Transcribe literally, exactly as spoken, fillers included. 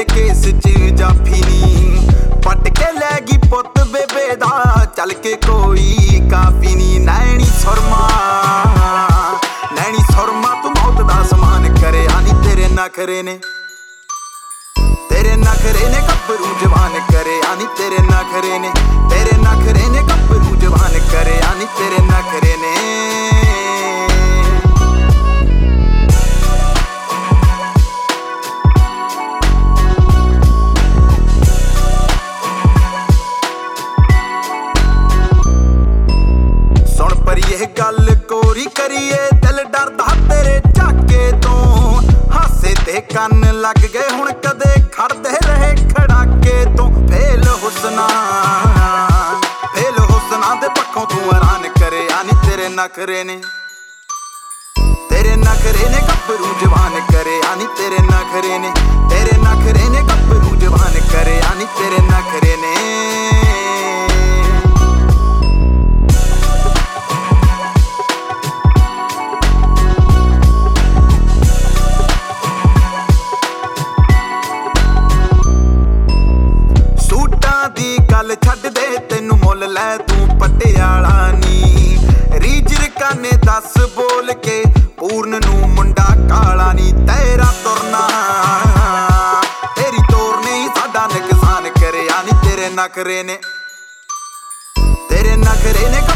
Case च जाफी नी पट के लैगी पुत बेबे दा चल के कोई काफी नी। नैनी सुरमा नैनी सुरमा तू मौत दा समान करे आनी तेरे नखरे ने तेरे नखरे ने गब्बरू जवान करे आनी तेरे नखरे ने तेरे नखरे ने गब्बरू जवान करे आनी तेरे नखरे ने। सुन परिए गल कोरी करिए दिल डरदा तेरे झाके तो हासे ते कन लग गए हुण कदे खड़दे रहे खड़ाके तो। फेल हुसना फेल हुसना दे पक्कों तू हैरान करे आनी तेरे नखरे ने तेरे नखरे ने गब्बरू जवान करे आनी तेरे नखरे ने तेरे नखरे ने गब्बरू जवान करे आनी तेरे नखरे ने। दी गल छड्ड दे तेनू मुल लै तू पटियाला नी रीजर काने दस बोल के पूर्ण नू मुंडा काला नी। तेरा तुरना तेरी तोरने ही साडा नुकसान करे आनी तेरे नखरे ने तेरे नखरे ने